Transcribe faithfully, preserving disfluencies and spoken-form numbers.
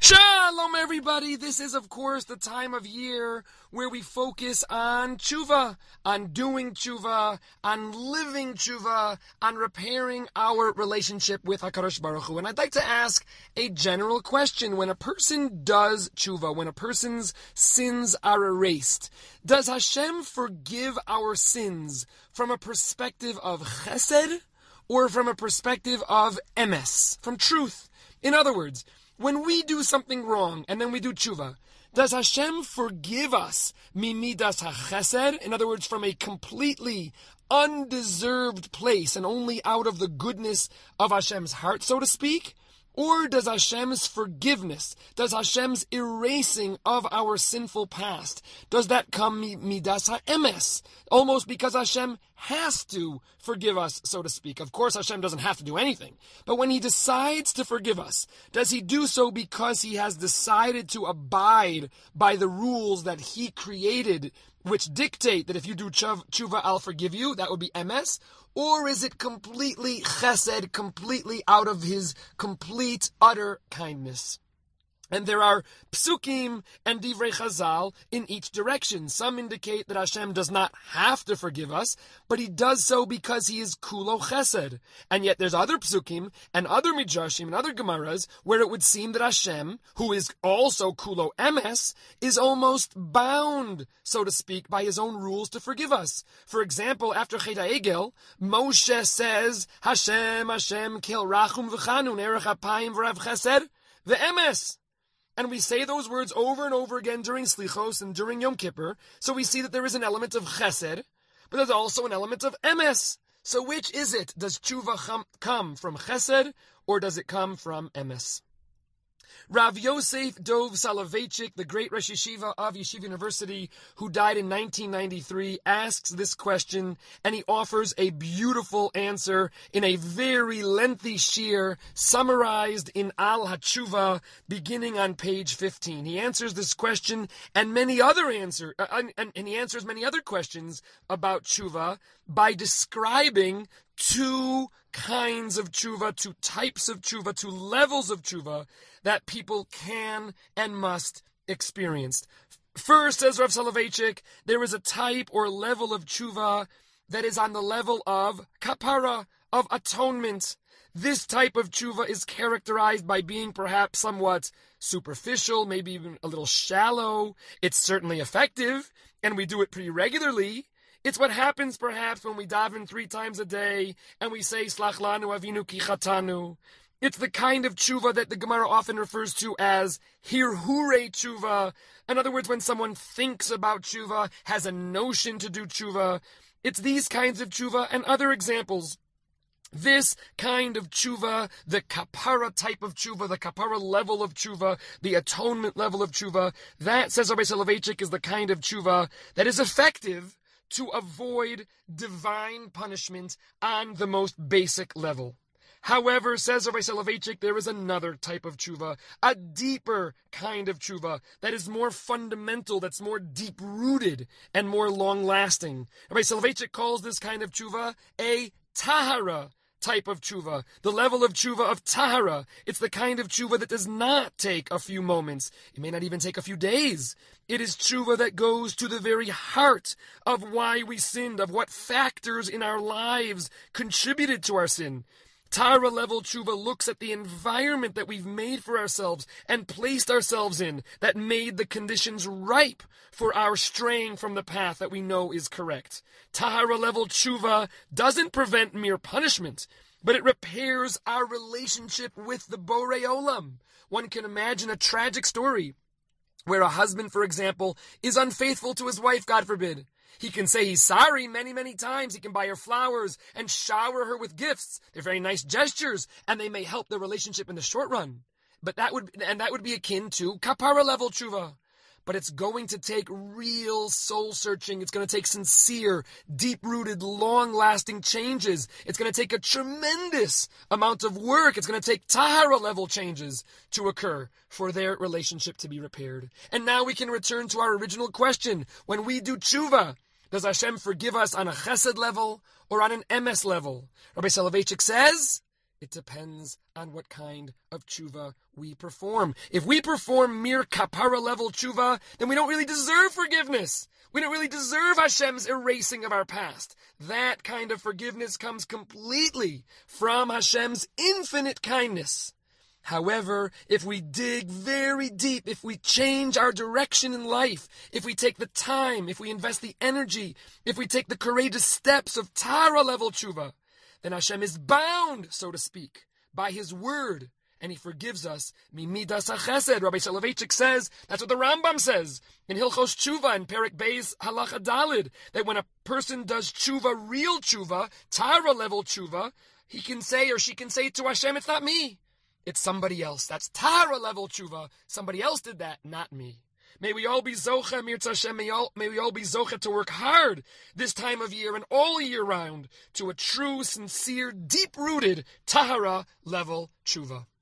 Shalom everybody, this is of course the time of year where we focus on tshuva, on doing tshuva, on living tshuva, on repairing our relationship with HaKadosh Baruch Hu. And I'd like to ask a general question. When a person does tshuva, when a person's sins are erased, does Hashem forgive our sins from a perspective of chesed or from a perspective of emes, from truth? In other words, when we do something wrong and then we do tshuva, does Hashem forgive us mimidas hachesed? In other words, from a completely undeserved place and only out of the goodness of Hashem's heart, so to speak? Or does Hashem's forgiveness, does Hashem's erasing of our sinful past, does that come midas ha'emes? Almost because Hashem has to forgive us, so to speak. Of course, Hashem doesn't have to do anything. But when He decides to forgive us, does He do so because He has decided to abide by the rules that He created, which dictate that if you do tshuva, I'll forgive you? That would be emes. Or is it completely chesed, completely out of His complete, utter kindness? And there are psukim and divrei chazal in each direction. Some indicate that Hashem does not have to forgive us, but He does so because He is kulo chesed. And yet there's other psukim and other midrashim and other gemaras where it would seem that Hashem, who is also kulo emes, is almost bound, so to speak, by His own rules to forgive us. For example, after Chet HaEgel, Moshe says, Hashem, Hashem, kil rachum v'chanun, erech apayim v'rav chesed, v'emes. And we say those words over and over again during Slichos and during Yom Kippur. So we see that there is an element of chesed, but there's also an element of emes. So which is it? Does tshuva come from chesed or does it come from emes? Rav Yosef Dov Soloveitchik, the great Rosh Yeshiva of Yeshiva University, who died in nineteen ninety-three, asks this question, and he offers a beautiful answer in a very lengthy shir, summarized in Al HaTshuva, beginning on page fifteen. He answers this question and many other answer, uh, and, and he answers many other questions about tshuva by describing two kinds of tshuva, two types of tshuva, two levels of tshuva that people can and must experience. First, says Rav Soloveitchik, there is a type or level of tshuva that is on the level of kapara, of atonement. This type of tshuva is characterized by being perhaps somewhat superficial, maybe even a little shallow. It's certainly effective, and we do it pretty regularly. It's what happens perhaps when we daven three times a day and we say, Slach lanu avinu ki chatanu. It's the kind of tshuva that the Gemara often refers to as hirhure tshuva. In other words, when someone thinks about tshuva, has a notion to do tshuva. It's these kinds of tshuva and other examples. This kind of tshuva, the kapara type of tshuva, the kapara level of tshuva, the atonement level of tshuva, that, says Rabbi Soloveitchik, is the kind of tshuva that is effective to avoid divine punishment on the most basic level. However, says Rabbi Soloveitchik, there is another type of tshuva, a deeper kind of tshuva that is more fundamental, that's more deep-rooted and more long-lasting. Rabbi Soloveitchik calls this kind of tshuva a tahara type of tshuva, the level of tshuva of tahara. It's the kind of tshuva that does not take a few moments. It may not even take a few days. It is tshuva that goes to the very heart of why we sinned, of what factors in our lives contributed to our sin. Tahara level tshuva looks at the environment that we've made for ourselves and placed ourselves in that made the conditions ripe for our straying from the path that we know is correct. Tahara level tshuva doesn't prevent mere punishment, but it repairs our relationship with the Borei Olam. One can imagine a tragic story where a husband, for example, is unfaithful to his wife, God forbid. He can say he's sorry many, many times. He can buy her flowers and shower her with gifts. They're very nice gestures, and they may help the relationship in the short run. But that would, and that would be akin to kapara level tshuva. But it's going to take real soul searching. It's going to take sincere, deep-rooted, long-lasting changes. It's going to take a tremendous amount of work. It's going to take tahara level changes to occur for their relationship to be repaired. And now we can return to our original question. When we do tshuva, does Hashem forgive us on a chesed level or on an emes level? Rabbi Soloveitchik says, It depends on what kind of tshuva we perform. If we perform mere kapara level tshuva, then we don't really deserve forgiveness. We don't really deserve Hashem's erasing of our past. That kind of forgiveness comes completely from Hashem's infinite kindness. However, if we dig very deep, if we change our direction in life, if we take the time, if we invest the energy, if we take the courageous steps of Tara level tshuva, then Hashem is bound, so to speak, by His word, and He forgives us. Mimidas HaChesed, Rabbi Soloveitchik says, that's what the Rambam says in Hilchos Tshuva in Perek Beis Halacha Dalid, that when a person does tshuva, real tshuva, Tara level tshuva, he can say or she can say to Hashem, it's not me, it's somebody else. That's Tara level tshuva. Somebody else did that, not me. May we all be zocha, Mirza Hashem, may, all, may we all be zocha to work hard this time of year and all year round to a true, sincere, deep-rooted Tahara level tshuva.